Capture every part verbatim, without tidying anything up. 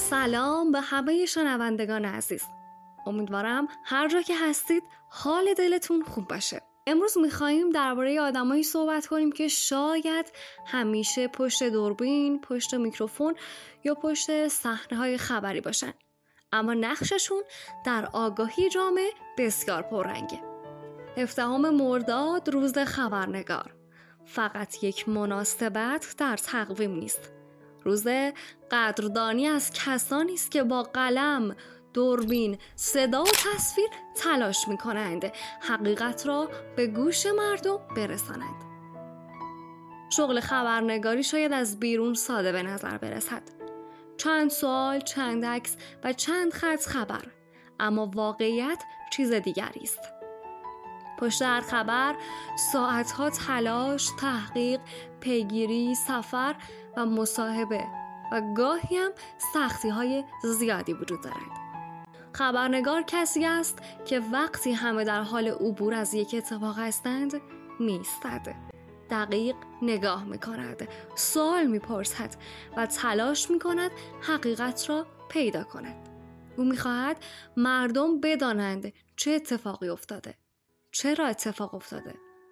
سلام به همه شنوندگان عزیز. امیدوارم هر جا که هستید حال دلتون خوب باشه. امروز میخواییم درباره آدمایی صحبت کنیم که شاید همیشه پشت دوربین، پشت میکروفون یا پشت صحنه‌های خبری باشن، اما نقششون در آگاهی جامعه بسیار پررنگه. هفدهم مرداد روز خبرنگار فقط یک مناسبت در تقویم نیست. روز قدردانی از کسانی است که با قلم، دوربین، صدا و تصویر تلاش می‌کنند حقیقت را به گوش مردم برسانند. شغل خبرنگاری شاید از بیرون ساده به نظر برسد. چند سوال، چند عکس و چند خط خبر، اما واقعیت چیز دیگری است. پشت هر خبر ساعتها تلاش، تحقیق، پیگیری، سفر و مصاحبه و گاهی هم سختی‌های زیادی وجود دارد. خبرنگار کسی است که وقتی همه در حال عبور از یک اتفاق هستند می‌ایستد، دقیق نگاه می‌کند، سوال می‌پرسد و تلاش می‌کند حقیقت را پیدا کند. او می‌خواهد مردم بدانند چه اتفاقی افتاده، چرا اتفاق افتاده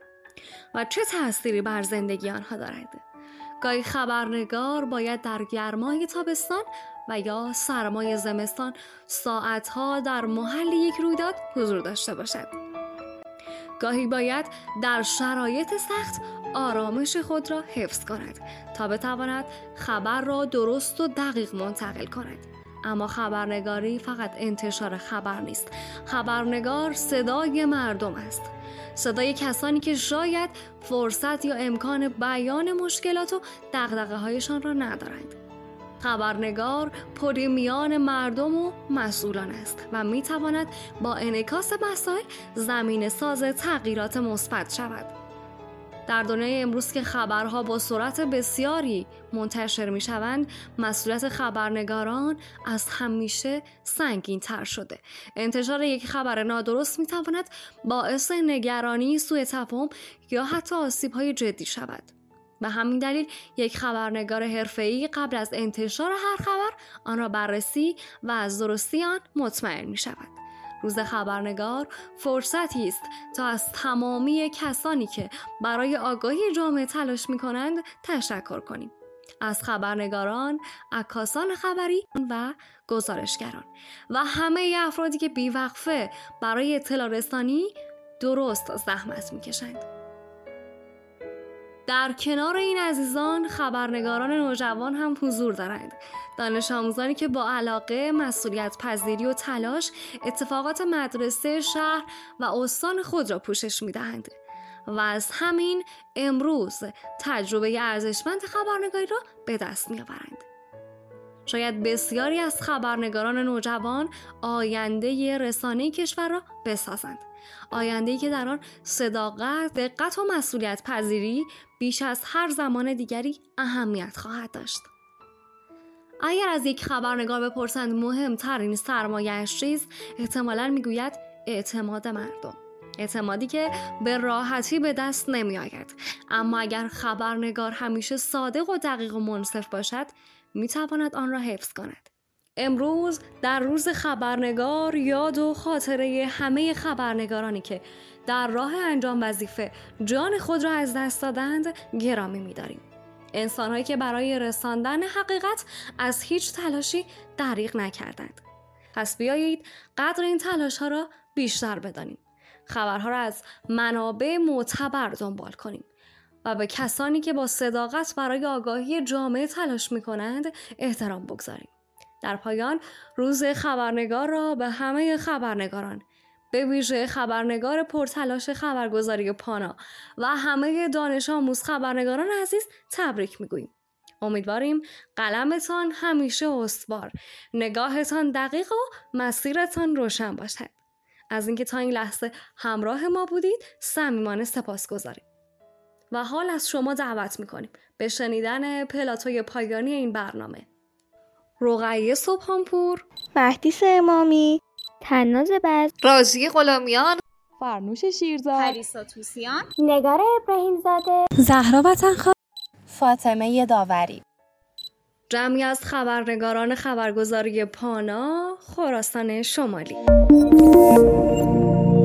و چه تأثیری بر زندگی آنها دارد. گاهی خبرنگار باید در گرمای تابستان و یا سرمای زمستان ساعتها در محل یک رویداد حضور داشته باشد. گاهی باید در شرایط سخت آرامش خود را حفظ کند تا بتواند خبر را درست و دقیق منتقل کند. اما خبرنگاری فقط انتشار خبر نیست. خبرنگار صدای مردم است. صدای کسانی که شاید فرصت یا امکان بیان مشکلات و دغدغه‌هایشان را ندارند. خبرنگار پلی میان مردم و مسئولان است و می‌تواند با انعکاس مسائل زمینه ساز تغییرات مثبت شود. در دنیای امروز که خبرها با سرعت بسیاری منتشر می‌شوند، مسئولیت خبرنگاران از همیشه سنگین‌تر شده. انتشار یک خبر نادرست می‌تواند باعث نگرانی، سوء تفاهم یا حتی آسیب‌های جدی شود. به همین دلیل یک خبرنگار حرفه‌ای قبل از انتشار هر خبر آن را بررسی و از درستی آن مطمئن می‌شود. روز خبرنگار فرصتی است تا از تمامی کسانی که برای آگاهی جامعه تلاش می‌کنند تشکر کنیم. از خبرنگاران، عکاسان خبری و گزارشگران و همه افرادی که بی‌وقفه برای اطلاع رسانی درست زحمت می‌کشند. در کنار این عزیزان خبرنگاران نوجوان هم حضور دارند. دانش آموزانی که با علاقه، مسئولیت پذیری و تلاش اتفاقات مدرسه، شهر و استان خود را پوشش می‌دهند و از همین امروز تجربه ارزشمند خبرنگاری را به دست می‌آورند. شاید بسیاری از خبرنگاران نوجوان آینده رسانه کشور را بسازند. آینده‌ای که در آن صداقت، دقت و مسئولیت پذیری بیش از هر زمان دیگری اهمیت خواهد داشت. اگر از یک خبرنگار بپرسند مهمترین سرمایه‌اش چیست، احتمالاً میگوید اعتماد مردم. اعتمادی که به راحتی به دست نمی آید. اما اگر خبرنگار همیشه صادق و دقیق و منصف باشد، می تواند آن را حفظ کند. امروز در روز خبرنگار یاد و خاطره همه خبرنگارانی که در راه انجام وظیفه جان خود را از دست دادند گرامی می داریم. انسان‌هایی که برای رساندن حقیقت از هیچ تلاشی دریغ نکردند. پس بیایید قدر این تلاش‌ها را بیشتر بدانیم. خبرها را از منابع معتبر دنبال کنیم و به کسانی که با صداقت برای آگاهی جامعه تلاش می‌کنند احترام بگذاریم. در پایان روز خبرنگار را به همه خبرنگاران، به ویژه خبرنگار پرتلاش خبرگزاری پانا و همه دانش آموز خبرنگاران عزیز تبریک می‌گوییم. امیدواریم قلمتان همیشه استوار، نگاهتان دقیق و مسیرتان روشن باشد. از اینکه تا این لحظه همراه ما بودید صمیمانه سپاسگزاریم و حال از شما دعوت میکنیم به شنیدن پلاتوی پایانی این برنامه. رقیه سبحانپور، مهدیس امامی، تناز بز، رازی غلامیان، فرنوش شیرزاد، پریسا توسیان، نگار ابراهیم زاده، زهرا وطنخواه، فاطمه داوری. جمعی از خبرنگاران خبرگزاری پانا، خراسان شمالی.